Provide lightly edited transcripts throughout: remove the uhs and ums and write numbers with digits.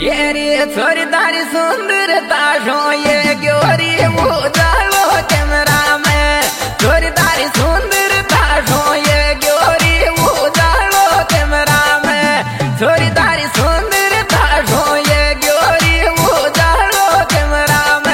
ये रे छोरी तारी सुंदरता शो ये गोरी वो जालो कैमरा में छोरी तारी सुंदरता शो ये गोरी वो जालो कैमरा में छोरी तारी सुंदरता शो ये गोरी वो जालो कैमरा में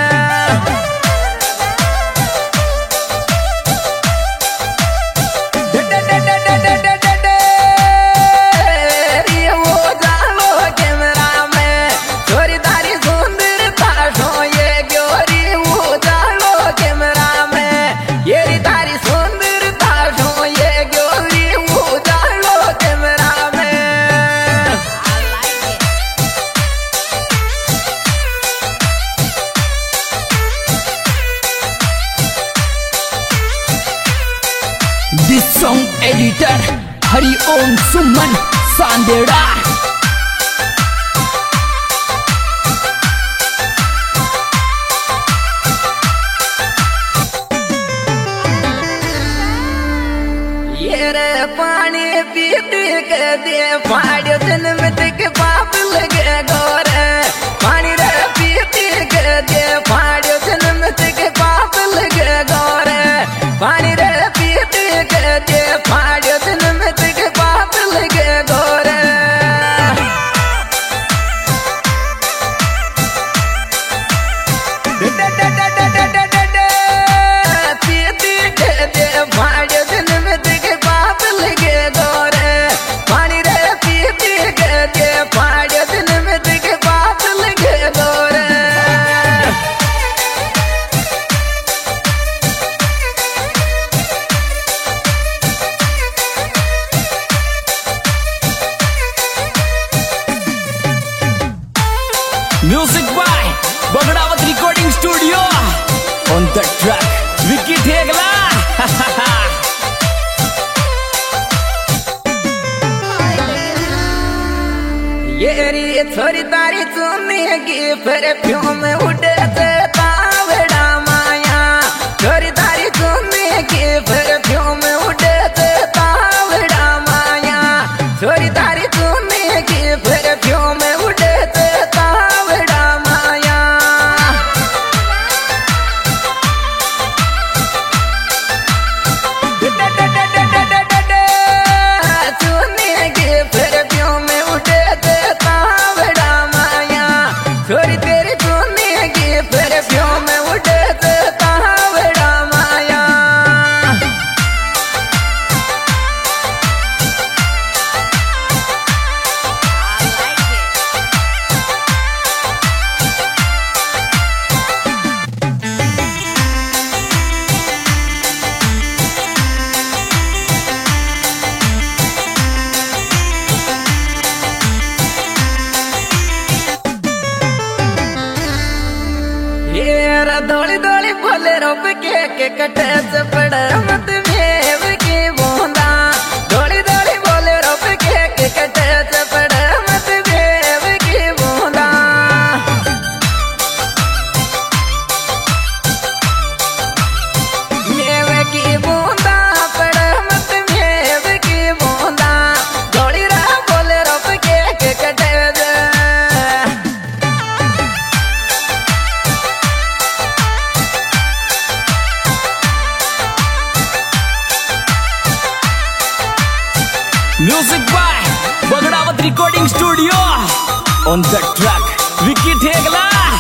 This song editor Hari Om Suman Sandera ये रे पानी पीते के दे फाड़ो जन्म तक पाप लगे गोरे पानी रे पीते के दे फाड़ो जन्म तक पाप लगे गोरे पानी रे पीते के दे फाड़ो जन्म तक पाप लगे गोरे Music by Bagdawat Recording Studio. On the track Vicky Thegla. ये री छोरी तारी चुनी की परफ्यूम उड़ते तावड़ा माया छोरी तारी चुनी की परफ्यूम उड़ते तावड़ा माया छोरी तारी चुनी की परफ्यूम उड़ते तावड़ा माया चुनी की परफ्यूम उड़ते तावड़ा माया छोरी तेरी चुनी की परफ्यूम उड़ते तावड़ा माया धोली धोली बोले रोप के कटे से पड़े मत भेव की बूंदा धोली धोली बोले रोप के कटे से पड़े मत भेव की बूंदा भेव की बूंदा पड़े मत भेव की बूंदा धोली रहा बोले रोप के कटे से Music by Bagdawat Recording Studio. On the track Vicky Thegla.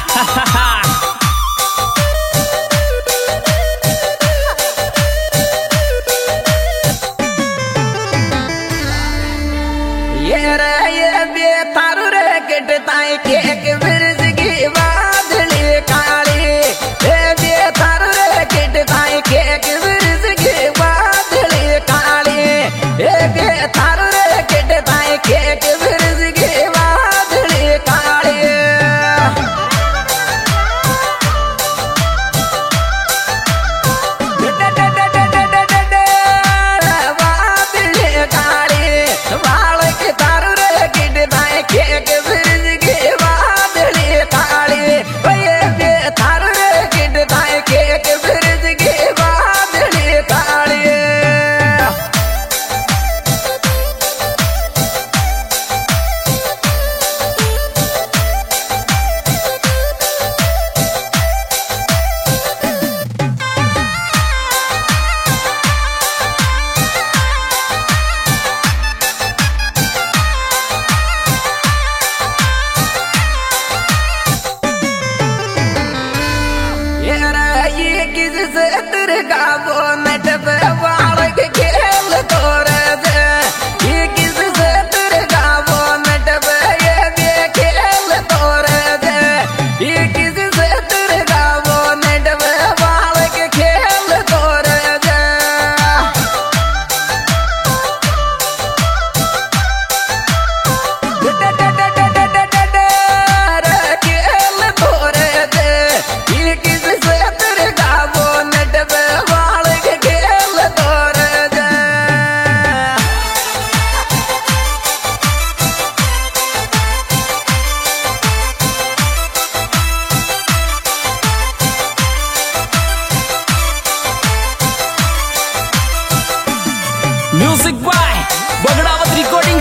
ये रे ये बेतारू रे कटताई केक बिरज की बादली काली ये बेतारू रे कटताई केक बिरज की बादली काली ये बेतारू रे कटताई केक बिरज की बादली काली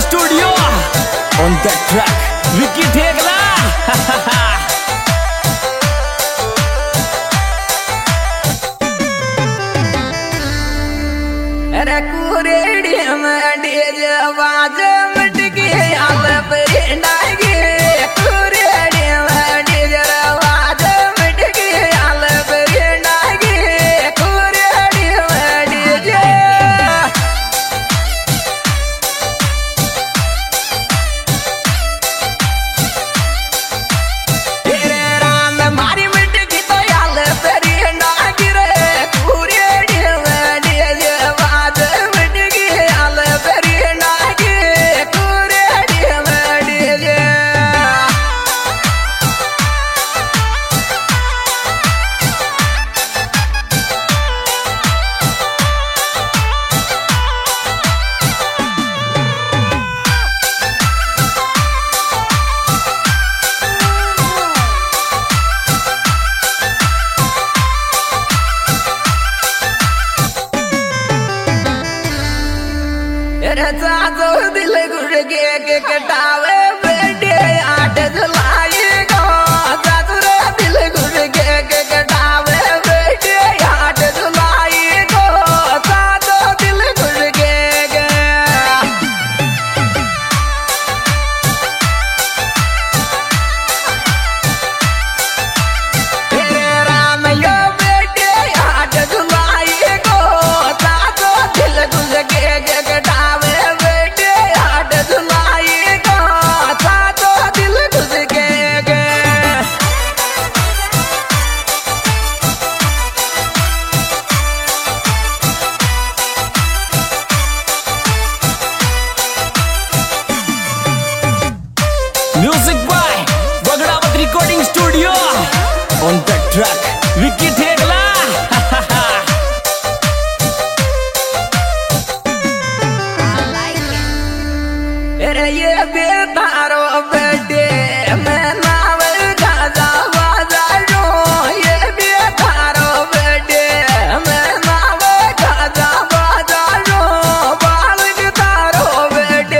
studio on the track Vicky Thegla. अरे कुरेड़ी में डीजे आवाज मटकी आल पर डागी कुरेड़ी में डीजे आवाज मटकी आल पर डागी कुरेड़ी में डीजे तेरे राम मारी मटकी तो आल पर डागी रे कुरेड़ी में डीजे आवाज मटकी आल पर डागी कुरेड़ी में डीजे चाचो दिल गुड़गे के कटावे बेटे आठ जुलाई को चाचो रे दिल गुड़गे के कटावे बेटे आठ जुलाई को चाचो दिल गुड़गे के तेरे राम यो बेटे आठ जुलाई को चाचो दिल गुड़गे के कटावे बेटे आठ जुलाई को चाचो दिल गुड़गे के music by Bagdawat recording studio on the track Vicky Thegla. अरे ये बेतारो बेटे मैं नावल गाजा बाजारो ये बेतारो बेटे मैं नावल गाजा बाजारो बाल गितारो बेटे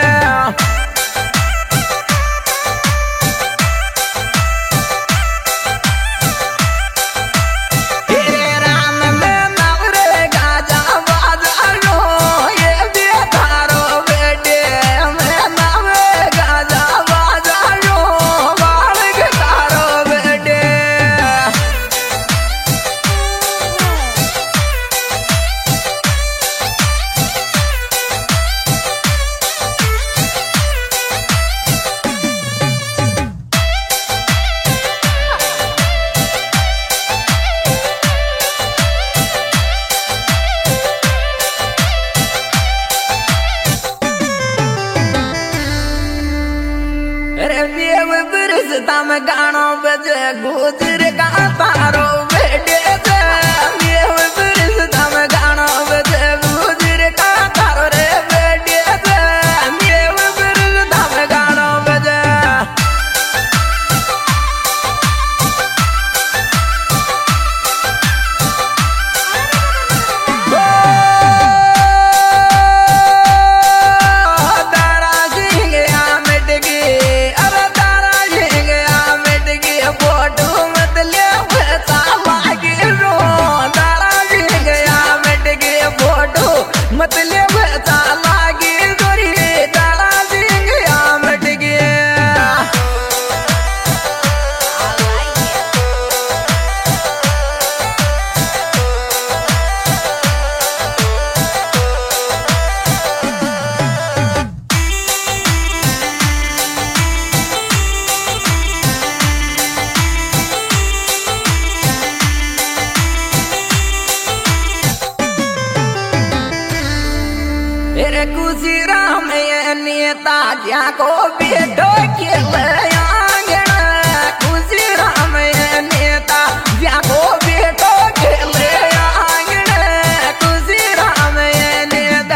तेरे राम में नावरे गाजा बाजारो ये बेतारो बेटे मैं नावे गाजा बाजारो बाल गितारो बेटे अरे देव बिरसता में गानो बजे गुजर का तारो बेटे से देव बिरसता में गानो बजे गुजर का तारो रे बेटे से देव बिरसता में गानो बजे तारा सिंह आमिट की अरे तारा सिंह आमिट की फोटो मत ले वैसा लागे रो तारा सिंह आमिट की फोटो मत ले वैसा लागे गोरी तारा सिंह आमिट की तेरे खुशी राम ये नेता क्या को बेटो खेल आंगन खुशी राम ये नेता क्या को बेटो खेल आंगन खुशी राम ये नेता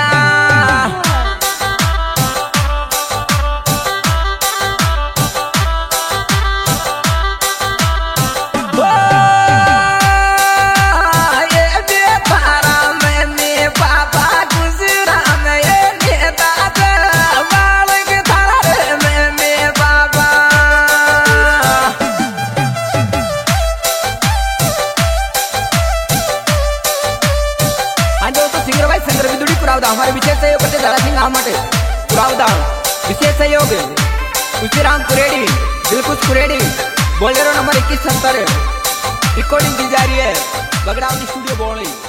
पापा खुशी राम ये नेता जाएगा। हमारे विशेष सहयोग करते दादा सिंह आमटे पुरावदान, विशेष सहयोग Usiram Kuredi, Dilkhush Kuredi, Bolero number 2170। Recording की जा रही है बगड़ावती स्टूडियो बोली।